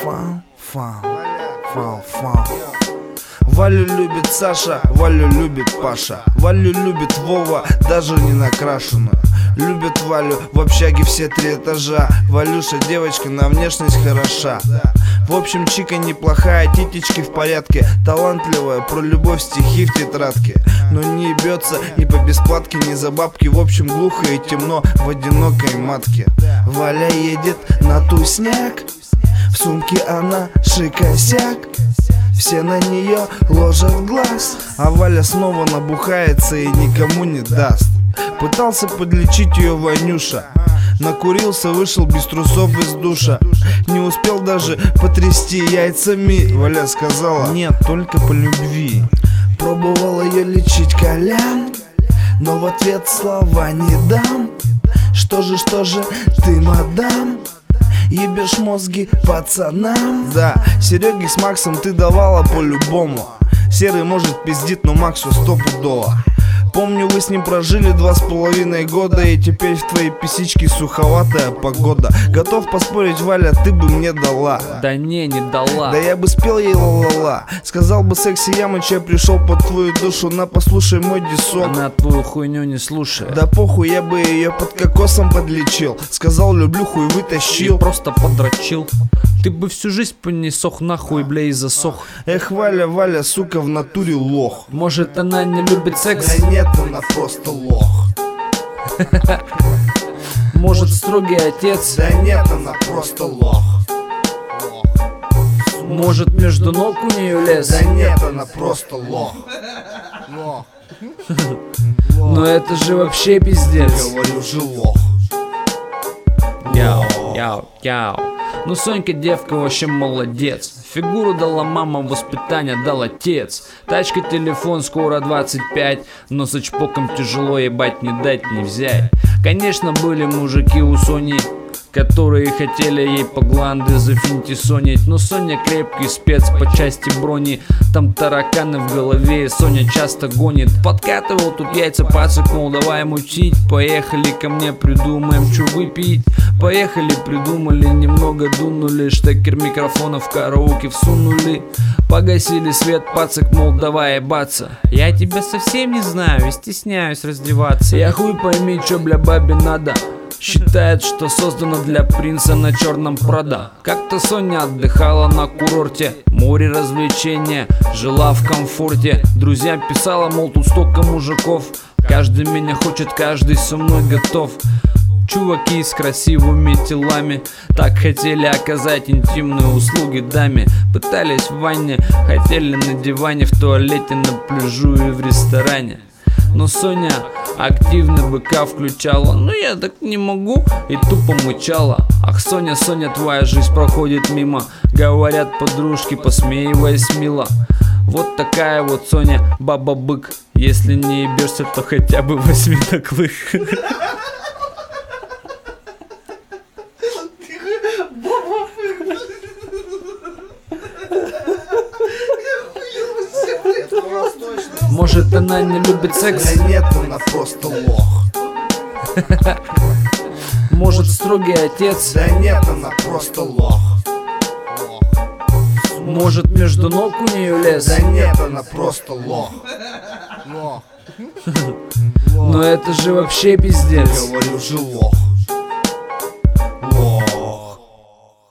Фан. Валю любит Саша, Валю любит Паша, Валю любит Вова, даже не накрашенную. Любят Валю в общаге все 3 этажа. Валюша девочка, на внешность хороша. В общем, чика неплохая, титечки в порядке. Талантливая, про любовь стихи в тетрадке. Но не ебется ни по бесплатке, ни за бабки. В общем, глухо и темно в одинокой матке. Валя едет на тусняк, в сумке она шикосяк. Все на нее ложат глаз, а Валя снова набухается и никому не даст. Пытался подлечить ее Ванюша, накурился, вышел без трусов из душа. Не успел даже потрясти яйцами. Валя сказала: нет, только по любви. Пробовал ее лечить Колян, но в ответ слова не дам. Что же, ты, мадам, ебешь мозги пацанам. Да, Сереге с Максом ты давала по-любому. Серый может пиздит, но Максу стопудово. Помню, вы с ним прожили 2,5 года, и теперь в твоей писичке суховатая погода. Готов поспорить, Валя, ты бы мне дала. Да не дала. Да я бы спел ей ла-ла-ла. Сказал бы секси Ямыч, я пришел под твою душу. На, послушай мой дисок. Она твою хуйню не слушает. Да похуй, я бы ее под кокосом подлечил. Сказал люблю, хуй вытащил. И просто подрочил. Ты бы всю жизнь по ней сох нахуй, бля, и засох. Эх, Валя, сука, в натуре лох. Может, она не любит секс? Да нет, она просто лох. Может, строгий отец? Да нет, она просто лох. Может, между ног у нее лез? Да нет, она просто лох. Но это же вообще пиздец. Говорю же лох. Яу. Ну, Сонька девка вообще молодец. Фигуру дала мама, воспитание дал отец. Тачка, телефон, скоро 25. Но с очпоком тяжело, ебать, не дать, не взять. Конечно, были мужики у Сони, которые хотели ей по гланды зафинтисонить. Но Соня крепкий спец по части брони. Там тараканы в голове, и Соня часто гонит. Подкатывал тут яйца, пацик, мол, давай мутить. Поехали ко мне, придумаем, что выпить. Поехали, придумали, немного дунули. Штекер микрофона в караоке всунули. Погасили свет, пацик, мол, давай ебаться. Я тебя совсем не знаю и стесняюсь раздеваться. Я хуй пойми, чё, бля, бабе надо. Считает, что создано для принца на черном Прада. Как-то Соня отдыхала на курорте, море развлечения, жила в комфорте. Друзьям писала, мол, тут столько мужиков. Каждый меня хочет, каждый со мной готов. Чуваки с красивыми телами так хотели оказать интимные услуги даме. Пытались в ванне, хотели на диване, в туалете, на пляжу и в ресторане. Но Соня активно быка включала. Ну я так не могу, и тупо мычала. Ах, Соня, твоя жизнь проходит мимо. Говорят подружки, посмеиваясь мило. Вот такая вот Соня, баба-бык. Если не ебешься, то хотя бы возьми на клык. Может, она не любит секс? Да нет, она просто лох. Может, строгий отец? Да нет, она просто лох. Может, между ног у нее лез? Да нет, она просто лох. Но это же вообще пиздец. Говорю же лох.